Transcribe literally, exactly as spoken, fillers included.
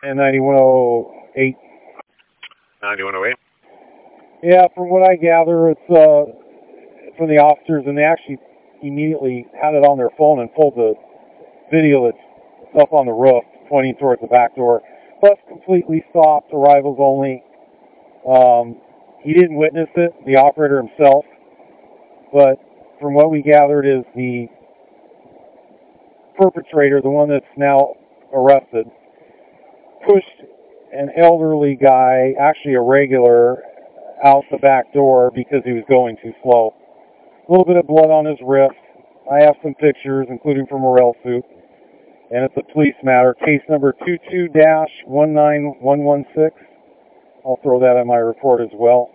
And ninety-one oh eight. ninety-one oh eight? Yeah, from what I gather, it's uh, from the officers, and they actually immediately had it on their phone and pulled the video that's up on the roof, pointing towards the back door. Bus completely stopped, arrivals only. Um, he didn't witness it, the operator himself, but from what we gathered is the perpetrator, the one that's now arrested, pushed an elderly guy, actually a regular, out the back door because he was going too slow. A little bit of blood on his wrist. I have some pictures, including from a rail suit. And it's a police matter, case number two two dash one nine one one six. I'll throw that in my report as well.